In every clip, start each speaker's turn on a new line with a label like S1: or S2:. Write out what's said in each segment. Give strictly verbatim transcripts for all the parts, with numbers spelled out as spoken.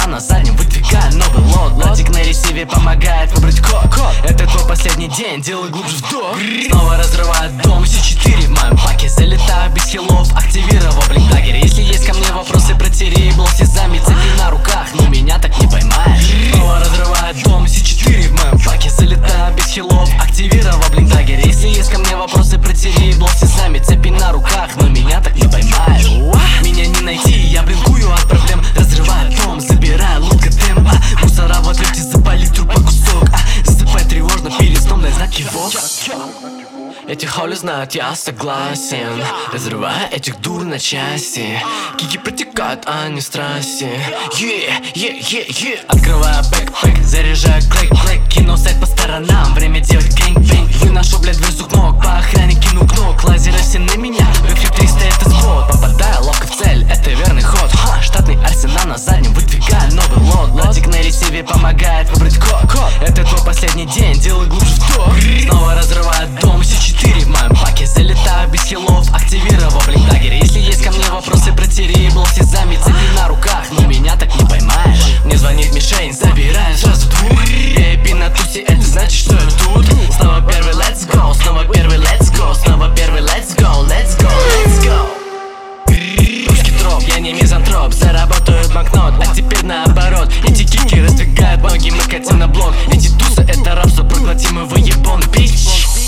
S1: на заднем, выдвигаю новый лот. Лотик на ресиве помогает выбрать код. Это твой последний день, делай глубже вдох. Снова разрываю дом, все четыре в моем паке. Залетаю без хилов, активировал блинк-даггер. Если есть ко мне вопросы, протери блоси, зами, цепи на руках, но меня так не поймаешь. Снова разрываю дом, все четыре в моем паке. Залетаю без хилов, активировал блинк-даггер. Если есть ко мне вопросы, протери блоси, зами, цепи на руках, но меня так не поймаешь. Меня не найти, я блинкую от проблем. Разрываю дом, забираю лука темпа. Мусора в отлете, запали трупа кусок. а, Засыпай тревожно, перестом, дай знаки вов. Эти холи знают, я согласен. Разрывая этих дур на части. Кики протекают, а не страсти. Yeah, yeah, yeah, yeah. Открываю бэкпэк, заряжаю клэк-клэк. Кину сайт по сторонам, время делать гэнг-бэнг. Выношу, блядь, воздух ног, по охране кину кнок. Лазеры все на меня, Бэкфлип триста это спот. Попадаю ловко в цель, это верный ход. Ха, штатный арсенал на заднем, выдвигаю новый лот. Лотик на ресиве помогает выбрать код. Это твой последний день, делай глубже вдох. Снова разрываю дом, все четыре в моем паке. Залетаю без хилов, активировал блинк-даггер. Если есть ко мне вопросы, протери блоси, зами, цепи на руках, но меня так не поймаешь. Мне звонит мишень, забираю сразу двух. Я и на тусе, это значит, что я тут. Снова первый let's go, снова первый let's go, снова первый let's go, let's go, let's go. Русский троп, я не мизантроп, заработают банкнот, а теперь наоборот. Эти кики раздвигают ноги, мы катим на блок. Эти тусы, это рабство, проглотим и выебон, бич.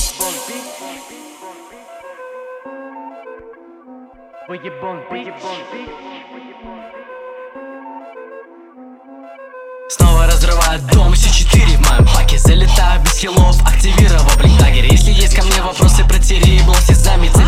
S1: Выебон, выебон, снова разрываю дом, все четыре в моем паке. Залетаю без хилов, активировал блинк-даггер. Если есть ко мне вопросы, протери блоси, зами,